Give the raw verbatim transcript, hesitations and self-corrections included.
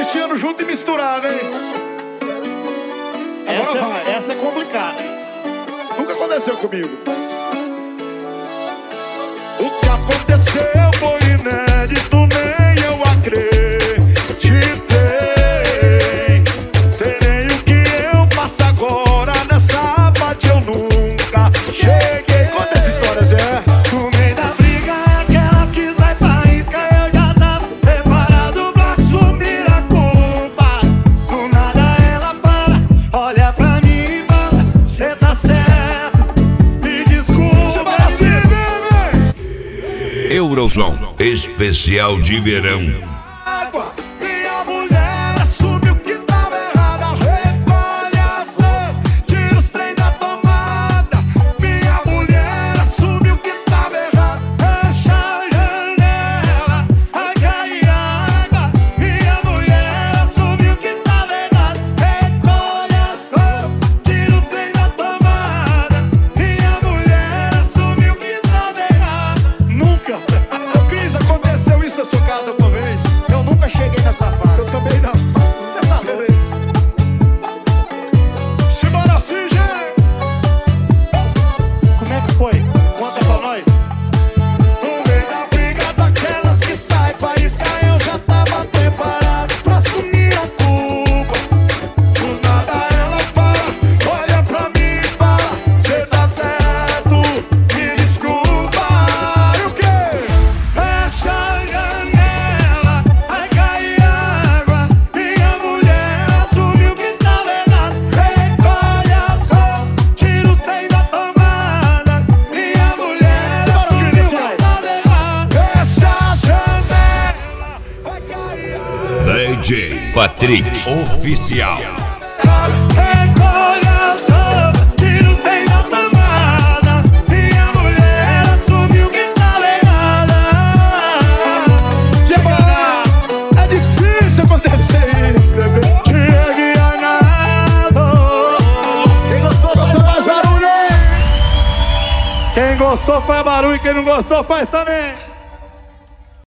Cristiano junto e misturado, hein? Essa, Agora vai. essa é complicada. Nunca aconteceu comigo. O que aconteceu foi inédito, nem eu acreditei. Serei o que eu faço agora nessa parte, eu nunca cheguei. Conta essa história, Zé. No meio da briga, aquelas que sai faísca, eu já tava preparado pra assumir a culpa. Do nada ela para, olha pra mim e fala: cê tá certo, me desculpa. Assim, bebê. Eurozão especial de verão. Água. Minha mulher assumiu que tava errada. Recolhe as lãs, tira os trem da tomada. Minha mulher assumiu que tava errada. Fecha a janela, vai cair água. Minha mulher assumiu que tava errado. Recolhe as roupas, tira os trem da tomada. Minha mulher assumiu que tava errado. Nunca, Ô, Cris, aconteceu isso na sua casa uma vez? eu nunca cheguei nessa fase. Eu também não. Você tá louco? Simbora assim, gente. Como é que foi? Conta pra nós. No meio da briga daquelas que sai faísca, eu já tava preparado pra assumir a culpa. Do nada ela para, olha pra mim e fala: cê tá certo, me desculpa. E o quê? Fecha a janela, vai cair água. Minha mulher assumiu que tava errado. Recolhe as roupas, tira os trem da tomada. Minha mulher assumiu que tava errado. Fecha a janela, vai cair água. D J Patrick Oficial. Recolhe as roupas, tira os trem da tomada. Minha mulher assumiu que tava errada. Tipo, é difícil acontecer isso, bebê. Chegue ganhado. Quem gostou, gostou, faz barulho. Quem gostou faz barulho, quem não gostou faz também.